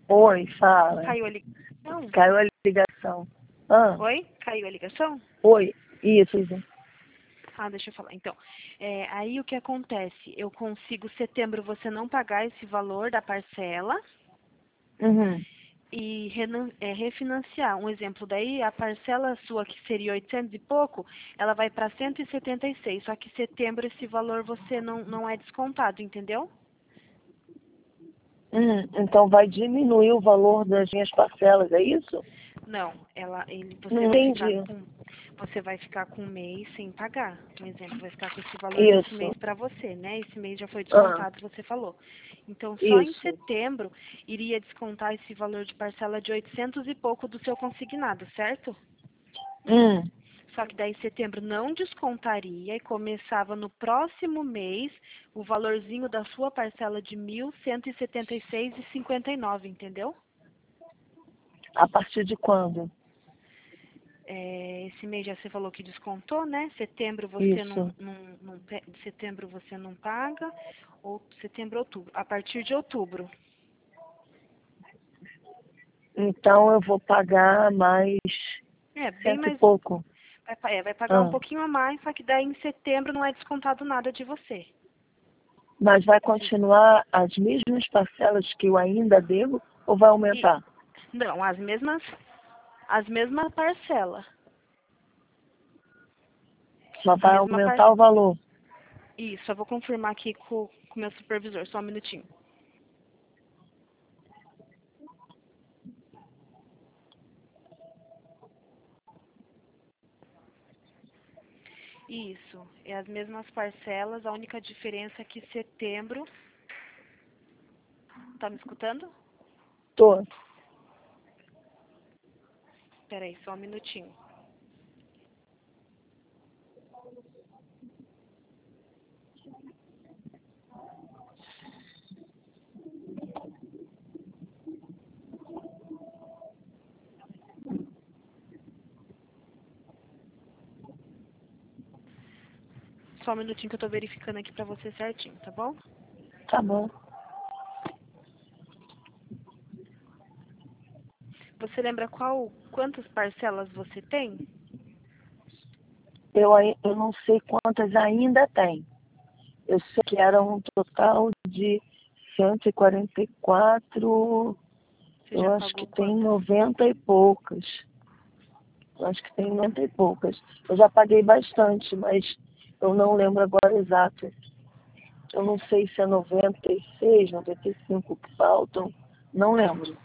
Oi, fala. Caiu a ligação? Caiu a ligação. Ah, Oi? Caiu a ligação? oi. Isso. Ah, deixa eu falar. Então, aí o que acontece? Eu consigo, setembro, você não pagar esse valor da parcela Uhum. e refinanciar. Um exemplo daí, a parcela sua, que seria 800 e pouco, ela vai para 176. Só que setembro esse valor você não é descontado, entendeu? Então vai diminuir o valor das minhas parcelas, é isso? Não, Não entendi. você vai ficar com um mês sem pagar. Um exemplo, vai ficar com esse valor desse mês Isso. para você, né? Esse mês já foi Ah, descontado, você falou. Então, só em isso. setembro iria descontar esse valor de parcela de 800 e pouco do seu consignado, certo? Hum. Só que daí setembro não descontaria e começava no próximo mês o valorzinho da sua parcela de 1.176,59, entendeu? A partir de quando? Esse mês já você falou que descontou, né? Setembro você Isso. setembro você não paga, ou setembro, outubro. A partir de outubro. Então eu vou pagar mais Bem cento e mais. pouco. Vai pagar um Ah. pouquinho a mais, só que daí em setembro não é descontado nada de você. Mas vai continuar as mesmas parcelas que eu ainda devo ou vai E aumentar? não, as mesmas parcelas. Só A vai mesma par... aumentar o valor. Isso, eu vou confirmar aqui com o meu supervisor, só um minutinho. Isso, é as mesmas parcelas, a única diferença é que setembro. Tá me escutando? Tô. Peraí, só um minutinho. Só um minutinho que eu tô verificando aqui pra você certinho, tá bom? Tá bom. Você lembra quantas parcelas você tem? Eu não sei quantas ainda tem. Eu sei que era um total de 144. Você Eu já acho que pagou tem quantas? 90 e poucas. Eu acho que tem 90 e poucas. Eu já paguei bastante, mas eu não lembro agora exato. Eu não sei se é 96, 95 que faltam. Não lembro.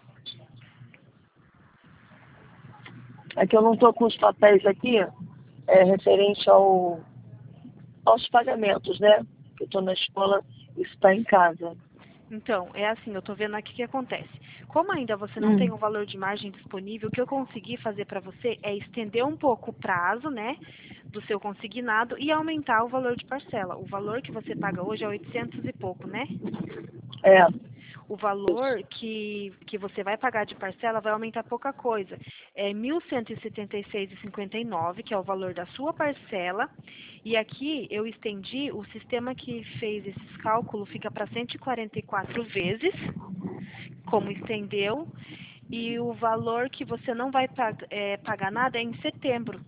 É que eu não estou com os papéis aqui, referente aos pagamentos, né? Eu estou na escola, isso está em casa. Então, é assim, eu tô vendo aqui o que acontece. Como ainda você não tem Hum. o valor de margem disponível, o que eu consegui fazer para você é estender um pouco o prazo, né, do seu consignado e aumentar o valor de parcela. O valor que você paga hoje é 800 e pouco, né? É, O valor que você vai pagar de parcela vai aumentar pouca coisa. É 1.176,59, que é o valor da sua parcela. E aqui eu estendi, o sistema que fez esses cálculos fica para 144 vezes, como estendeu. E o valor que você não vai pagar nada é em setembro.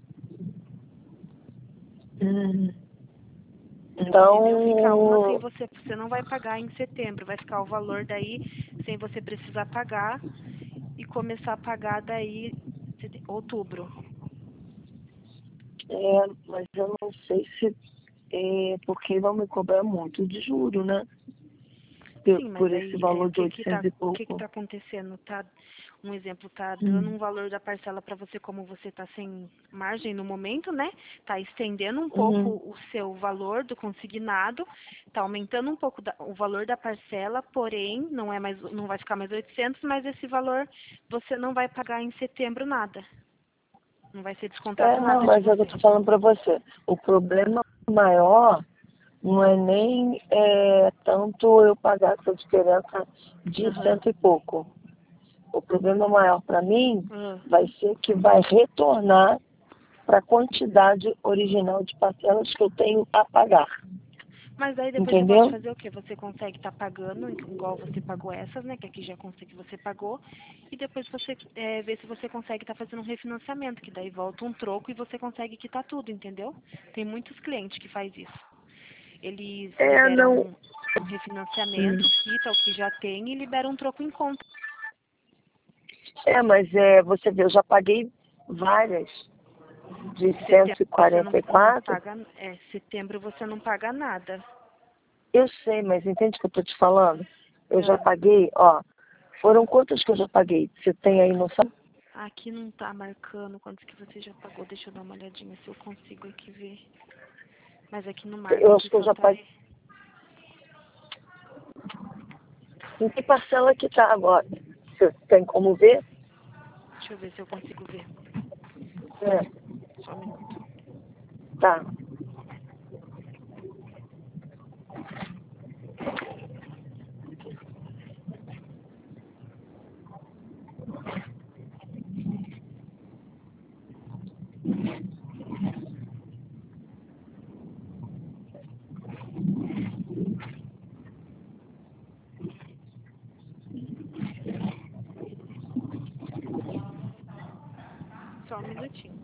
hum. Entendeu? Fica uma sem Então, você não vai pagar em setembro, vai ficar o valor daí sem você precisar pagar e começar a pagar daí outubro. mas eu não sei se porque vão me cobrar muito de juro, né? Sim, Por mas esse aí valor o de que que 800 e o que que pouco. tá acontecendo? Um exemplo, tá dando Hum. um valor da parcela para você como você tá sem margem no momento, né? Tá estendendo um pouco Uhum. o seu valor do consignado, tá aumentando um pouco o valor da parcela, porém não vai ficar mais 800, mas esse valor você não vai pagar em setembro nada. Não vai ser descontado Não, nada de mas é o que eu você. tô falando para você. O problema maior não é nem tanto eu pagar essa diferença de Aham. cento e pouco. O problema maior para mim Ah. vai ser que vai retornar para a quantidade original de parcelas que eu tenho a pagar. Mas aí depois você pode entendeu? fazer o quê? Você consegue estar pagando, igual você pagou essas, né? Que aqui já consta que você pagou. E depois você vê se você consegue estar fazendo um refinanciamento, que daí volta um troco e você consegue quitar tudo, entendeu? Tem muitos clientes que faz isso. Eles Não. liberam um refinanciamento, quita o que já tem e liberam um troco em conta. Mas você vê, eu já paguei várias de Setembro você não 144. paga, setembro você não paga nada. Eu sei, mas entende o que eu tô te falando? Eu já Ah, paguei, ó. Foram quantas que eu já paguei? Você tem aí noção? aqui não tá marcando quantos que você já pagou. Deixa eu dar uma olhadinha se eu consigo aqui ver. Mas aqui no marca, Eu acho aqui que eu só já tá. paguei. Em que parcela que tá agora? Você tem como ver? Deixa eu ver se eu consigo ver. Só um minuto. Tá. Só um minutinho.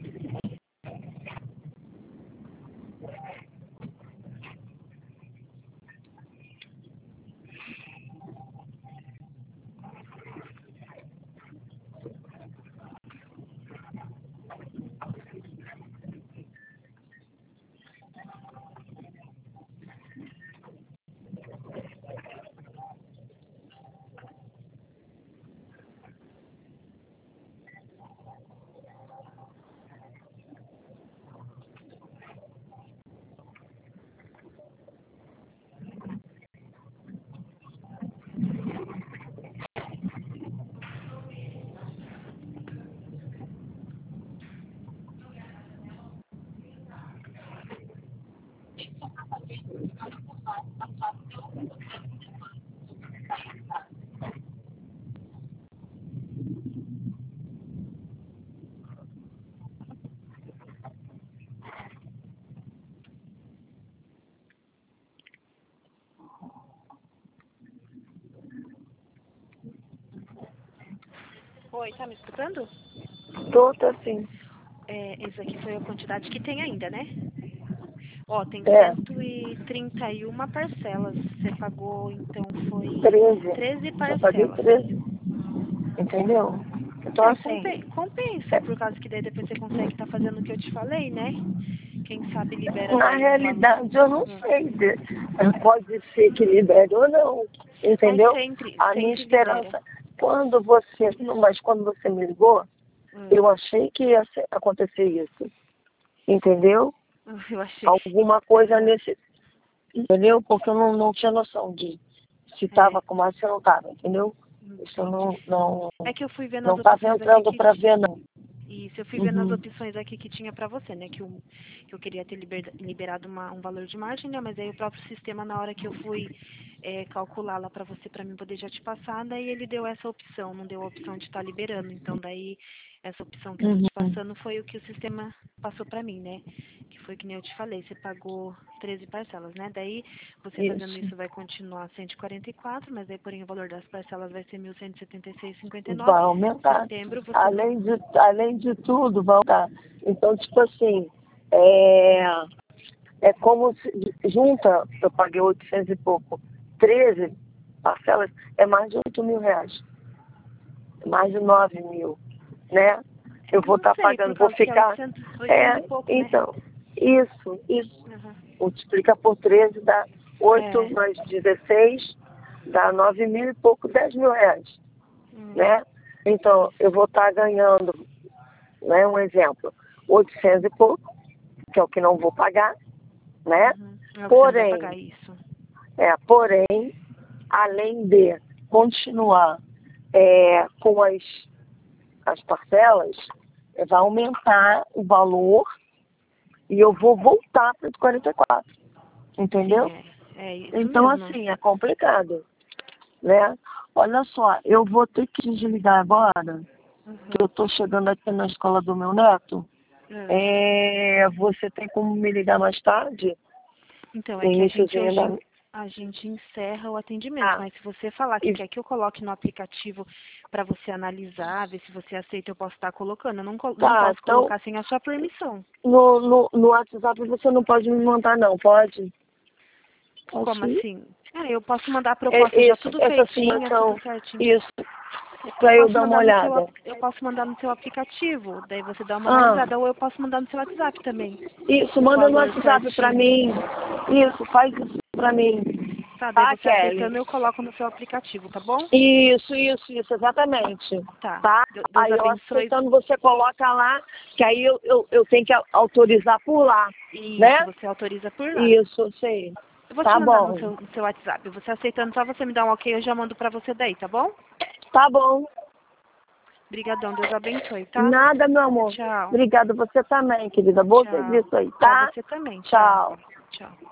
Oi, tá me escutando? Tô assim. Esse aqui foi a quantidade que tem ainda, né? Ó, tem É, 131 parcelas. Você pagou, então, foi 13. 13 Já paguei parcelas. 13. Entendeu? Então, assim, Compensa, por causa que daí depois você consegue estar fazendo o que eu te falei, né? Quem sabe libera na daí um valor. realidade, eu não Hum. sei. Pode ser que libere ou não. Mas Entendeu? sempre, A minha sempre libera. esperança. Mas quando você me ligou, Hum. eu achei que ia acontecer isso. Entendeu? Eu achei. Alguma coisa Aham. nesse. Entendeu? Porque eu não tinha noção de se É, estava com mais, se não estava, entendeu? Isso entendi. É que eu fui vendo não as estava opções aqui entrando que para ver, não. isso, eu fui vendo as Uhum. opções aqui que tinha pra você, né? Que eu queria ter liberado um valor de margem, né? Mas aí o próprio sistema, na hora que eu fui calcular lá pra você, pra mim poder já te passar, daí ele deu essa opção, não deu a opção de estar liberando. Então daí essa opção que eu tô te Uhum. passando foi o que o sistema passou pra mim, né? Que foi que nem eu te falei, você pagou 13 parcelas, né? Daí você fazendo Isso. isso vai continuar 144, mas aí porém o valor das parcelas vai ser 1.176,59. Vai aumentar. Setembro você não. Além de tudo, vai aumentar. Então, tipo assim, é, é como se junta, eu paguei 800 e pouco, 13 parcelas, é mais de 8 mil reais, mais de 9 mil, né? Eu vou Não estar sei, por pagando, vou causa que é ficar. 800 e pouco, né? Então, isso. Uhum. Multiplica por 13 dá 8 É. mais 16 dá 9 mil e pouco, 10 mil reais, Hum, né? Então, eu isso. vou estar ganhando, né, um exemplo, 800 e pouco, que é o que não vou pagar, né? Uhum. É o que você não vai pagar Porém, isso. porém, além de continuar com as parcelas, vai aumentar o valor e eu vou voltar para os 44, Sim, entendeu? é isso Então, mesmo. assim, é complicado, né? Olha só, eu vou ter que desligar agora, que eu Uhum. estou chegando aqui na escola do meu neto. É. Você tem como me ligar mais tarde? Então, No é que iníciozinho da... a gente encerra o atendimento, mas se você falar que e- quer que eu coloque no aplicativo para você analisar, ver se você aceita, eu posso estar colocando. Eu não, não Tá, posso então colocar sem a sua permissão. no WhatsApp você não pode me mandar não, pode? Como Posso ir? assim? Eu posso mandar a proposta já tudo Essa feitinha, simulação, tudo certinho. isso, Eu pra eu posso dar uma mandar no olhada. eu posso mandar no seu aplicativo, daí você dá uma Ah, analisada, ou eu posso mandar no seu WhatsApp também, isso, o manda no valor WhatsApp pra certinho. mim. Isso, faz isso pra mim. Tá, daí Tá, você Kelly? aceitando, eu coloco no seu aplicativo, tá bom? Isso, exatamente. Tá. Tá? Deus Aí eu abençoe. aceitando, você coloca lá, que aí eu tenho que autorizar por lá, Isso, né? você autoriza por lá. Isso, sei. Eu vou te Tá mandar bom. no seu WhatsApp. Você aceitando, só você me dá um ok, eu já mando pra você daí, tá bom? Tá bom. Obrigadão, Deus abençoe, tá? Nada, meu amor. Tchau. Obrigada, você também, querida. Bom Tchau. serviço aí, Pra tá? você também, tchau. Tchau. Tchau.